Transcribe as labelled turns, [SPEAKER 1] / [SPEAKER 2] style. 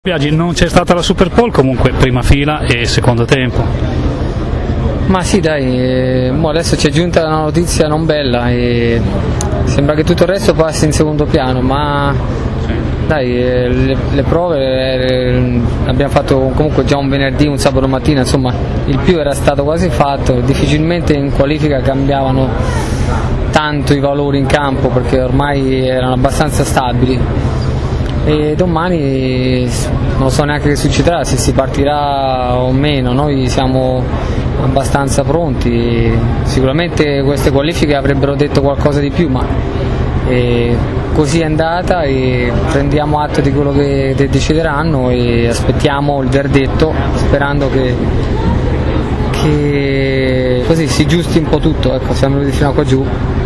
[SPEAKER 1] Biagi, non c'è stata la Super Pole, comunque prima fila e secondo tempo.
[SPEAKER 2] Ma sì dai, adesso ci è giunta una notizia non bella e sembra che tutto il resto passi in secondo piano, ma dai, le prove abbiamo fatto comunque già un venerdì, un sabato mattina, insomma il più era stato quasi fatto, difficilmente in qualifica cambiavano tanto i valori in campo perché ormai erano abbastanza stabili. E domani non so neanche che succederà, se si partirà o meno, noi siamo abbastanza pronti, sicuramente queste qualifiche avrebbero detto qualcosa di più, ma così è andata e prendiamo atto di quello che decideranno e aspettiamo il verdetto sperando che così si giusti un po' tutto, ecco, siamo venuti fino a qua giù.